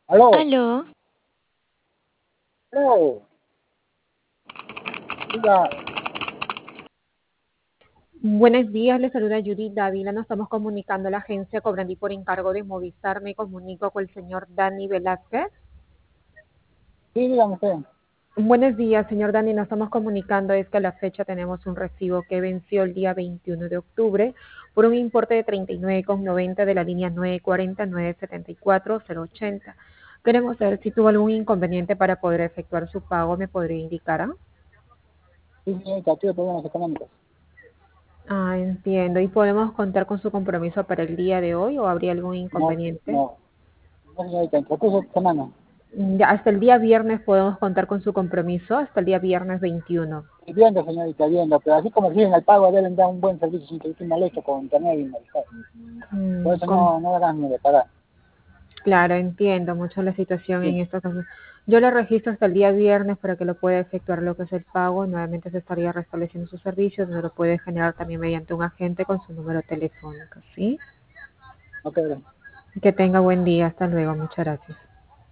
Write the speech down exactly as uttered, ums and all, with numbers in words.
Aló, Aló, aló, diga, Buenos días, le saluda Judith Dávila. Nos estamos comunicando a la agencia Cobrandí por encargo de Movistar. Me comunico con el señor Dani Velázquez. sí, dígame usted. Buenos días, señor Dani. Nos estamos comunicando. Es que a la fecha tenemos un recibo que venció el día veintiuno de octubre por un importe de treinta y nueve con noventa de la línea nueve cuarenta nueve setenta y cuatro cero ochenta. Queremos saber si tuvo algún inconveniente para poder efectuar su pago. ¿Me podría indicar? ah? Sí, señorita, tuve problemas económicos. Ah, entiendo. ¿Y podemos contar con su compromiso para el día de hoy o habría algún No, inconveniente? no, no, señorita, en transcurso de esta semana. Ya hasta el día viernes podemos contar con su compromiso, hasta el día viernes veintiuno. Y viendo, señorita, viendo, pero así como exigen el pago, deben dar un buen servicio sin que esté mal hecho con internet y mal. Por Mm, eso con- no, no hagan ni de pagar. claro, entiendo mucho la situación en Sí, estos casos. Yo le registro hasta el día viernes para que lo pueda efectuar lo que es el pago. Nuevamente se estaría restableciendo sus servicios, donde lo puede generar también mediante un agente con su número telefónico, ¿sí? ok, gracias. Que tenga buen día. Hasta luego. Muchas gracias.